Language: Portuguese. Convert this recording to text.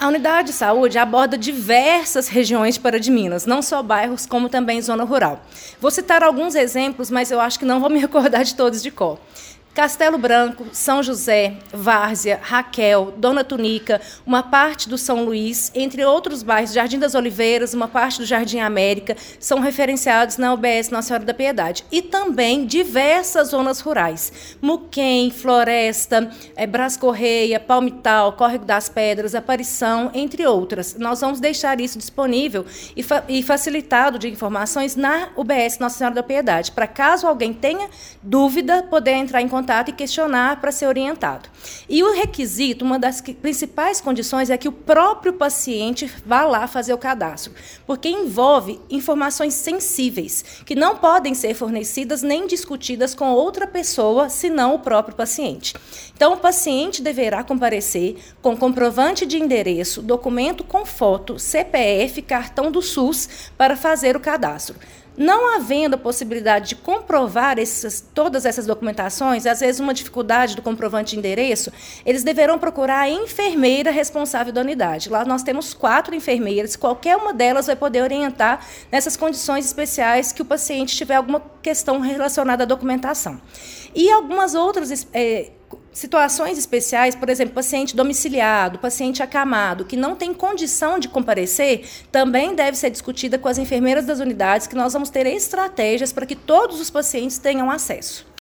A unidade de saúde aborda diversas regiões de Minas, não só bairros, como também zona rural. Vou citar alguns exemplos, mas eu acho que não vou me recordar de todos de cor. Castelo Branco, São José, Várzea, Raquel, Dona Tunica, uma parte do São Luís, entre outros bairros, Jardim das Oliveiras, uma parte do Jardim América, são referenciados na UBS Nossa Senhora da Piedade. E também diversas zonas rurais, Muquem, Floresta, Brás Correia, Palmital, Córrego das Pedras, Aparição, entre outras. Nós vamos deixar isso disponível e facilitado de informações na UBS Nossa Senhora da Piedade, para caso alguém tenha dúvida, poder entrar em contato e questionar para ser orientado. E o requisito, uma das principais condições é que o próprio paciente vá lá fazer o cadastro, porque envolve informações sensíveis, que não podem ser fornecidas nem discutidas com outra pessoa, senão o próprio paciente. Então, o paciente deverá comparecer com comprovante de endereço, documento com foto, CPF, cartão do SUS, para fazer o cadastro. Não havendo a possibilidade de comprovar todas essas documentações, às vezes uma dificuldade do comprovante de endereço, eles deverão procurar a enfermeira responsável da unidade. Lá nós temos 4 enfermeiras, qualquer uma delas vai poder orientar nessas condições especiais que o paciente tiver alguma questão relacionada à documentação. E algumas outras situações especiais, por exemplo, paciente domiciliado, paciente acamado, que não tem condição de comparecer, também deve ser discutida com as enfermeiras das unidades, que nós vamos ter estratégias para que todos os pacientes tenham acesso.